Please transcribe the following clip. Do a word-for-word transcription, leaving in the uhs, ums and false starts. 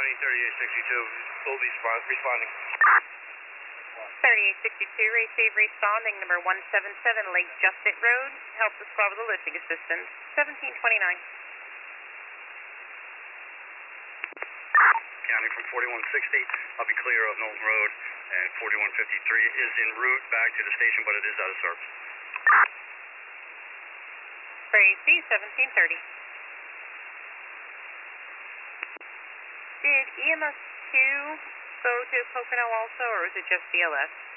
County, thirty-eight sixty-two, Goldie's responding. thirty-eight sixty-two, receive responding, number one seven seven, Lake Justit Road. Help the squad with the lifting assistance, seventeen twenty-nine. County from forty-one sixty, I'll be clear of Knowlton Road, and forty-one fifty-three is en route back to the station, but it is out of service. For A C, seventeen thirty. Did E M S two go to Pocono also, or was it just B L S?